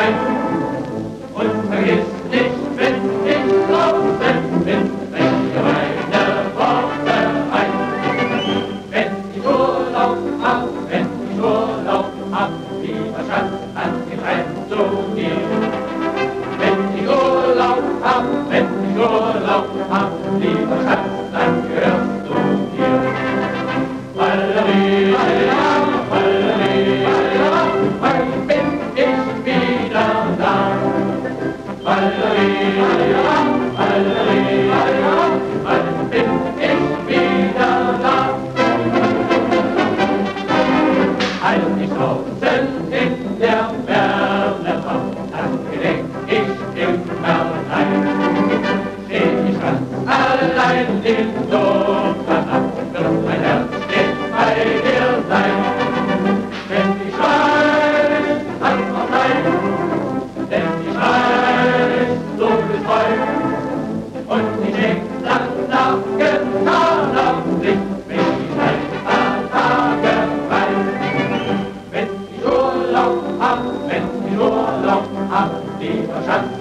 ein. Und vergiss nicht, wenn ich draußen bin, bring dir meine Worte ein. Wenn ich Urlaub hab, lieber Schatz, an die Grenze zu dir. Wenn ich Urlaub hab, lieber Schatz, dann gehörst du mir. Valerie, Valerie, wann bin ich wieder da? Valerie, Valerie, wann bin ich wieder da? Als ich draußen in der Ferne war, dann gedenk ich immer rein. Steh ich ganz allein in dunkler Nacht, wird mein Herz stets bei dir sein. Denn ich weiß, kann's auch sein, denn ich weiß, du bist treu. Und ich denk danach getaner Blick, wenn ich ein paar Tage frei. Wenn ich Urlaub hab, lieber Schatz,